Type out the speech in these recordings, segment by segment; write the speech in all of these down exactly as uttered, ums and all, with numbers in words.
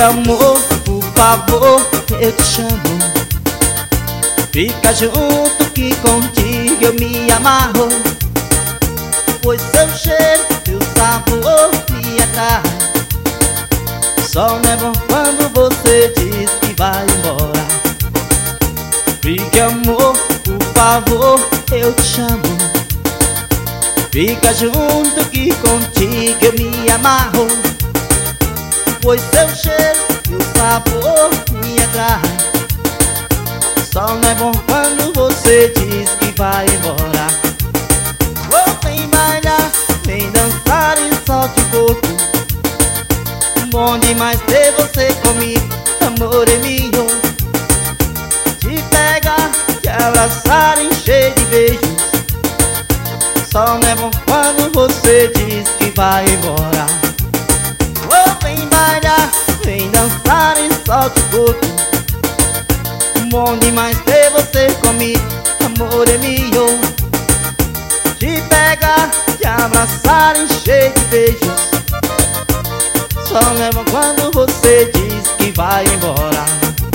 amor, por favor, eu te chamo. Fica junto que contigo eu me amarro, pois seu cheiro, seu sabor me atrai. Só não é bom quando você diz que vai embora. Fique amor, por favor, eu te chamo. Fica junto que contigo eu me amarro, pois seu cheiro e o sabor me atrai. Só não é bom quando você diz que vai embora. Oh, vem bailar, vem dançar e solte o corpo. Bom demais ter você comigo, amor é meu. Te pegar, te abraçar, encher de beijos. Só não é bom quando você diz que vai embora. Oh, vem bailar, vem dançar e solte o corpo. Bom demais ter você comigo, amor é meu. Te pegar, te abraçar, encher de beijos. Só não é bom quando você diz que vai embora.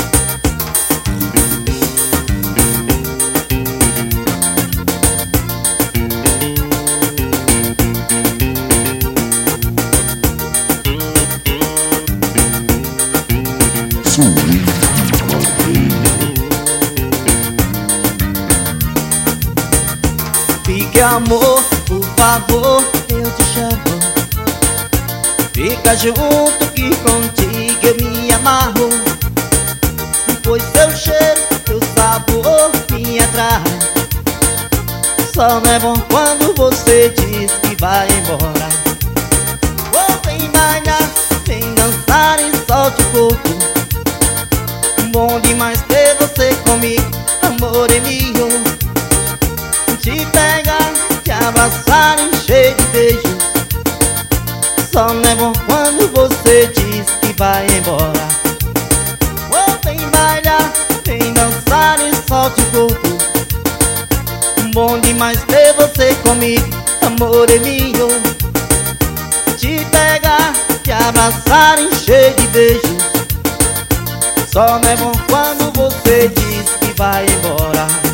Fique amor, por favor, eu te chamo. Fica junto que contigo eu me amarro, pois seu cheiro, seu sabor me atrai. Só não é bom quando você diz que vai embora. Oh, vem bailar, vem dançar e solte o corpo. Bom demais ter você comigo, amor é meu. Te pegar, te abraçar, encher de beijos. Só não é bom quando você diz que vai embora. Oh, vem bailar, vem dançar e solte o corpo. Bom demais ter você comigo, amor é meu. Te pegar, te abraçar, encher de beijos. Só não é bom quando você diz que vai embora.